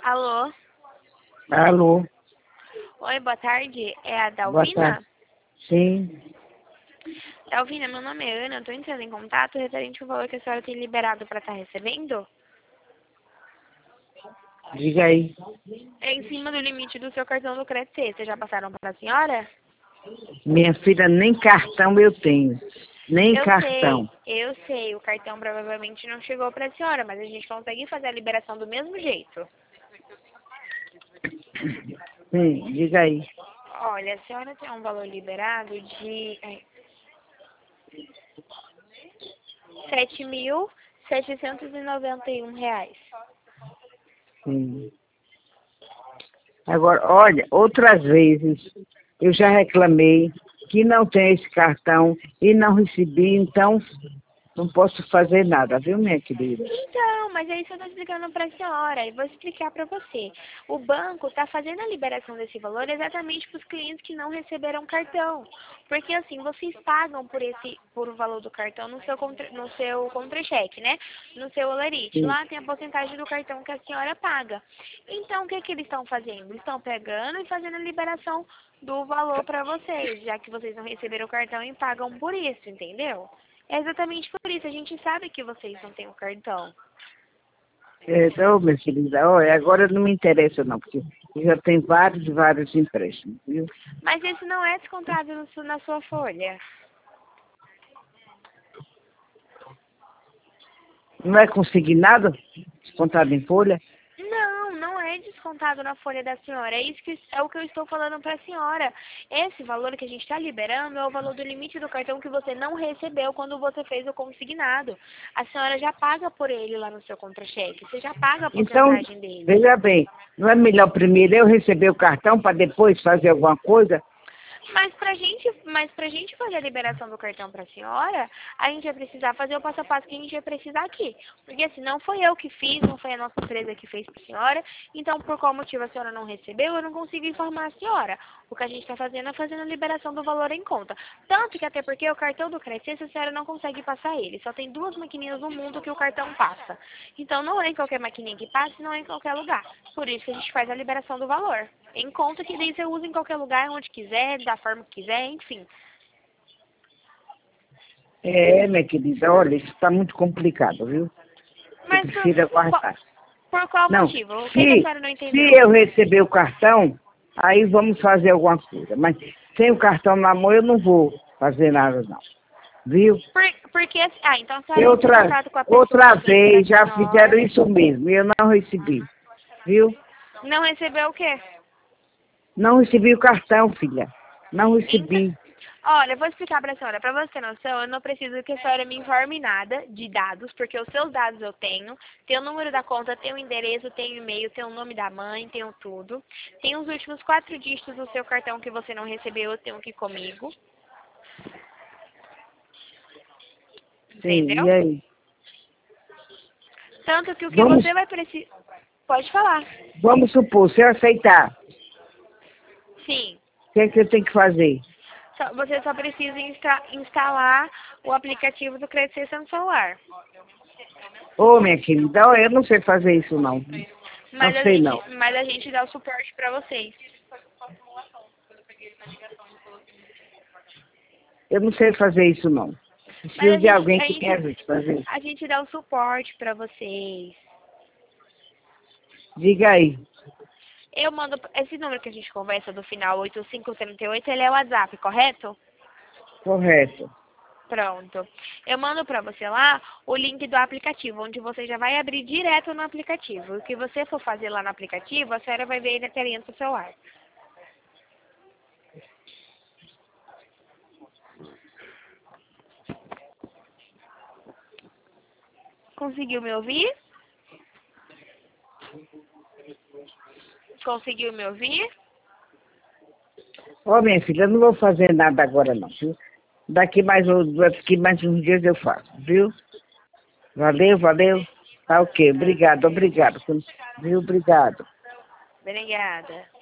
Alô? Alô, Oi, boa tarde. É a boa Dalvina? tarde. Sim, Dalvina, meu nome é Ana. Eu tô entrando em contato referente ao valor que a senhora tem liberado para estar recebendo. diga aí. É em cima do limite do seu cartão do crédito. Vocês já passaram para a senhora? Minha filha, nem cartão eu tenho. Nem Eu sei, cartão. eu sei. O cartão provavelmente não chegou para a senhora, mas a gente consegue fazer a liberação do mesmo jeito. Sim, diga aí. Olha, a senhora tem um valor liberado de R$ 7.791. Sim. Agora, olha, outras vezes eu já reclamei que não tem esse cartão e não recebi, então não posso fazer nada, viu, minha querida? Então, mas é isso que eu estou explicando para a senhora. E vou explicar para você. O banco está fazendo a liberação desse valor exatamente para os clientes que não receberam cartão. Porque assim, vocês pagam por o valor do cartão no seu contra-cheque, né? No seu Olerite. Sim. Lá tem a porcentagem do cartão que a senhora paga. Então, o que que eles estão fazendo? Eles estão pegando e fazendo a liberação do valor para vocês, já que vocês não receberam o cartão e pagam por isso, entendeu? É exatamente por isso. A gente sabe que vocês não têm o cartão. Então, minha querida, olha, agora não me interessa não, porque eu já tenho vários empréstimos, viu? Mas esse não é descontado na sua folha. Não é consignado, descontado em folha? Não, não é descontado na folha da senhora. É isso que é o que eu estou falando para a senhora. Esse valor que a gente está liberando é o valor do limite do cartão que você não recebeu quando você fez o consignado. A senhora já paga por ele lá no seu contra-cheque. Você já paga a Então, porcentagem dele. veja bem, não é melhor primeiro eu receber o cartão para depois fazer alguma coisa? Mas pra gente fazer a liberação do cartão pra senhora, a gente vai precisar fazer o passo a passo que a gente vai precisar aqui. Porque assim, não foi eu que fiz, não foi a nossa empresa que fez pra senhora. Então, por qual motivo a senhora não recebeu, eu não consigo informar a senhora. O que a gente está fazendo é fazendo a liberação do valor em conta. Tanto que até porque o cartão do Crescência a senhora não consegue passar ele. Só tem 2 maquininhas no mundo que o cartão passa. Então, não é em qualquer maquininha que passa, não é em qualquer lugar. Por isso que a gente faz a liberação do valor. Em conta que daí você usa em qualquer lugar, onde quiser, da forma que quiser, enfim. É, minha querida, olha, isso está muito complicado, viu? Eu Mas prefiro aguardar. por qual Não, motivo? O que a se, senhora não se entendeu? eu receber o cartão, aí vamos fazer alguma coisa. Mas sem o cartão na mão eu não vou fazer nada, não. Viu? Porque, então a E senhora entra em contato com a pessoa outra que fez pra vez já fizeram senhora. isso mesmo e eu não recebi. Viu? Não recebeu o quê? Não recebi o cartão, filha. Não Então, recebi. olha, eu vou explicar pra senhora. Pra você ter noção, eu não preciso que a senhora me informe nada de dados, porque os seus dados eu tenho. Tem o número da conta, tem o endereço, tem o e-mail, tem o nome da mãe, tenho tudo. Tem os últimos 4 dígitos do seu cartão que você não recebeu, eu tenho aqui comigo. Sim, e Entendeu? aí? Tanto que o que Vamos, você vai precisar... Pode falar. vamos supor, se eu aceitar, Sim. o que é que eu tenho que fazer? Você só precisa instalar o aplicativo do Crescência no celular. Ô, minha querida, ó, eu não sei fazer isso, não. Não sei, não. Mas a gente dá o suporte pra vocês. Eu não sei fazer isso, não. Mas Preciso de alguém que me ajude a fazer isso. a gente dá o suporte pra vocês. Diga aí. Eu mando esse número que a gente conversa do final 8538, ele é o WhatsApp, correto? Correto. Pronto. Eu mando pra você lá o link do aplicativo, onde você já vai abrir direto no aplicativo. O que você for fazer lá no aplicativo, a senhora vai ver aí na telinha do seu celular. Conseguiu me ouvir? Conseguiu me ouvir? Ó, minha filha, eu não vou fazer nada agora, não, viu? Daqui mais uns dias eu faço, viu? Valeu, valeu. Tá ok, obrigado. Viu? Obrigado. Obrigada.